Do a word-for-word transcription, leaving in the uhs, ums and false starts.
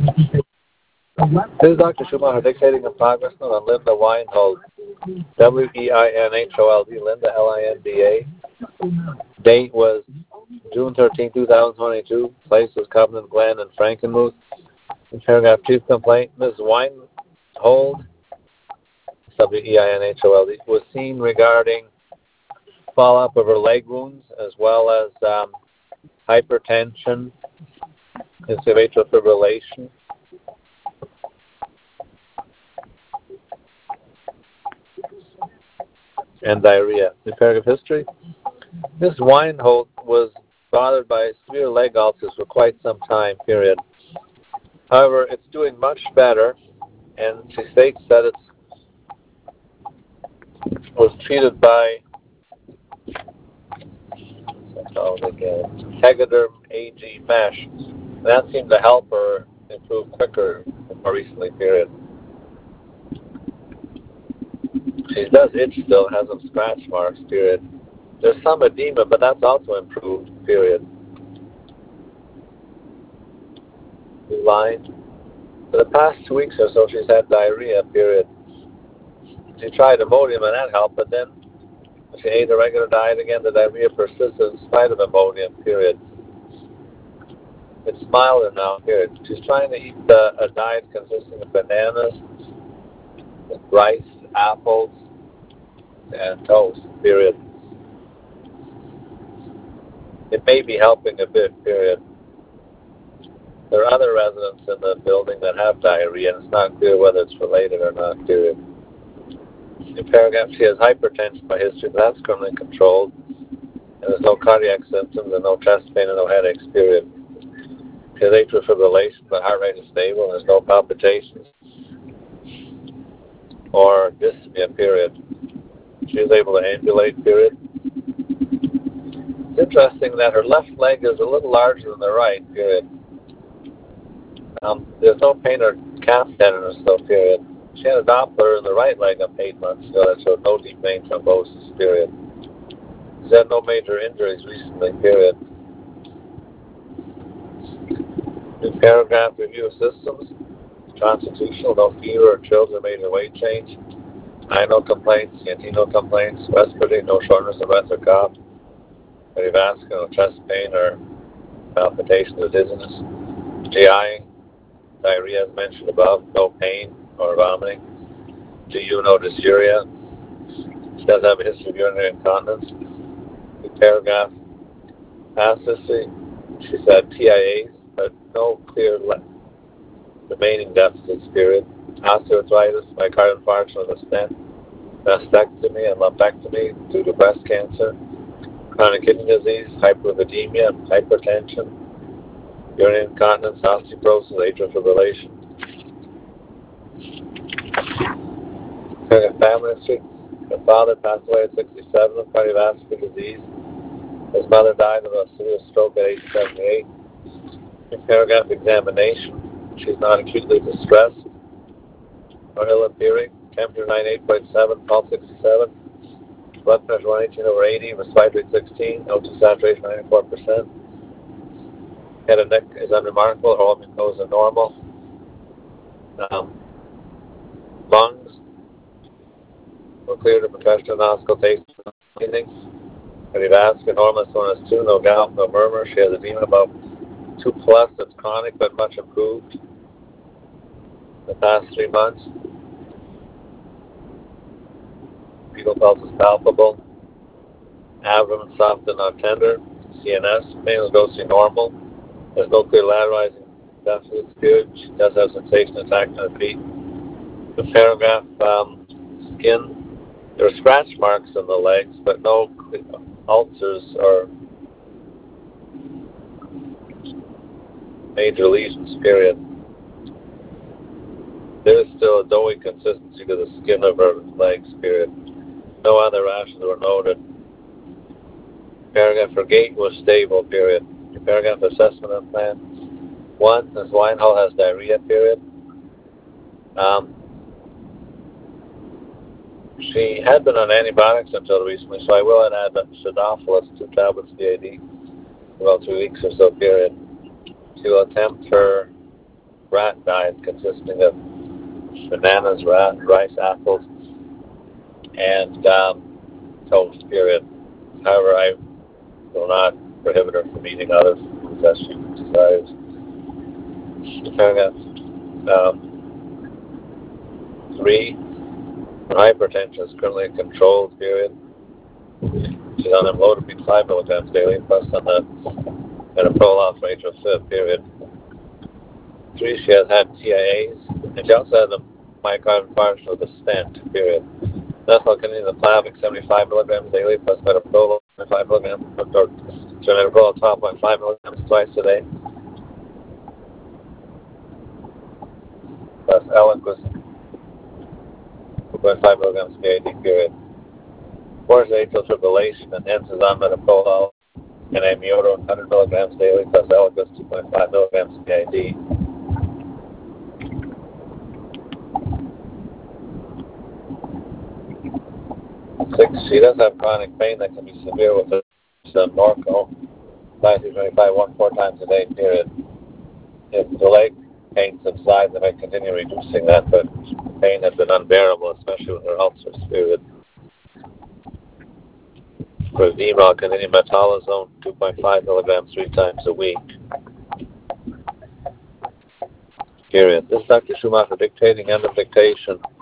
This is Doctor Schumacher dictating in progress note on Linda Weinhold. W E I N H O L D, Linda, L I N D A. Date was June thirteenth, two thousand twenty-two. Place was Covenant Glen and Frankenmuth. In paragraph chief complaint, Miz Weinhold, W E I N H O L D, was seen regarding follow-up of her leg wounds as well as um, hypertension, atrial fibrillation, and diarrhea. In paragraph history, Miss Weinhold was bothered by severe leg ulcers for quite some time, period. However, it's doing much better, and she states that it was treated by what's it called again, Tegaderm A G mesh. And that seemed to help her improve quicker more recently, period. She does itch still, has some scratch marks, period. There's some edema, but that's also improved, period. Line. For the past two weeks or so, she's had diarrhea, period. She tried Imodium and that helped, but then she ate a regular diet again. The diarrhea persisted in spite of Imodium, period. It's milder now, period. She's trying to eat uh, a diet consisting of bananas, rice, apples, and toast, period. It may be helping a bit, period. There are other residents in the building that have diarrhea, and it's not clear whether it's related or not, period. In paragraph, she has hypertension by history, but that's currently controlled, and there's no cardiac symptoms and no chest pain and no headaches, period. She has atrial fibrillation, but heart rate is stable, and there's no palpitations or dyspnea, period. She is able to ambulate, period. It's interesting that her left leg is a little larger than the right, period. Um, there's no pain or calf tenderness, though, period. She had a Doppler in the right leg up eight months ago that showed no deep vein thrombosis, period. She's had no major injuries recently, period. In paragraph, review of systems, constitutional, no fever or chills or major weight change. Eye no complaints, E N T no complaints, respiratory, no shortness of breath or cough, cardiovascular, no chest pain or palpitation or dizziness. G I, diarrhea as mentioned above, no pain or vomiting. G U, no dysuria. She does have a history of urinary incontinence. In paragraph, past history, she's had T I As, but no clear le- remaining deficits, period. Osteoarthritis, myocardial infarction with a stent, mastectomy and lumpectomy due to breast cancer, chronic kidney disease, hyperlipidemia, hypertension, urinary incontinence, osteoporosis, atrial fibrillation. Family history. Her father passed away at sixty-seven of cardiovascular disease. His mother died of a severe stroke at age seventy-eight. In paragraph examination, she's not acutely distressed or ill appearing. Temperature ninety-eight point seven, pulse sixty-seven. Blood pressure one eighteen over eighty, respiratory rate sixteen, O two saturation ninety-four percent. Head and neck is unremarkable, oral mucosa normal. Um, lungs were cleared of professional auscultation and breathing. Cardiovascular normal is one as two, no gout, no murmur. She has edema about two plus, it's chronic but much improved in the past three months. Fetal pulse is palpable. Abdomen soft and not tender. C N S, pain is ghostly normal. There's no clear lateralizing deficits, good. She does have sensation attacking her feet. The paragraph, um, skin, there are scratch marks on the legs, but no ulcers or major lesions, period. There is still a doughy consistency to the skin of her legs, period. No other rashes were noted. Paragraph, her gait was stable, period. Paragraph, assessment of plan. One, Miz Weinhold has diarrhea, period. Um, she had been on antibiotics until recently, so I will add Cidophilus, two tablets B I D, about two weeks or so, period. She will attempt her rat diet consisting of bananas, rat, rice, apples, and um, toast, period. However, I will not prohibit her from eating other foods as she desires. Paragraph um, three, when hypertension is currently controlled, period. She's on amlodipine five milligrams daily, plus on the metoprolol for atrial fib, period. Three, she has had T I As, and she also had a myocardial infarction with a stent, period. Methylphenidate seventy-five milligrams daily, plus metoprolol five milligrams, or so metoprolol twelve point five milligrams twice a day, plus Eliquis two point five milligrams P I D, period. Four is atrial fibrillation, and hence is on metoprolol and amiodarone one hundred milligrams daily, plus Eliquis two point five milligrams P I D. Six, she does have chronic pain that can be severe with the Norco, five through twenty-five, one, four times a day, period. If the leg pain subsides, I may continue reducing that, but the pain has been unbearable, especially with her ulcers, period. For edema, I'll continue metolazone, two point five milligrams three times a week, period. This is Doctor Schumacher dictating, end of dictation.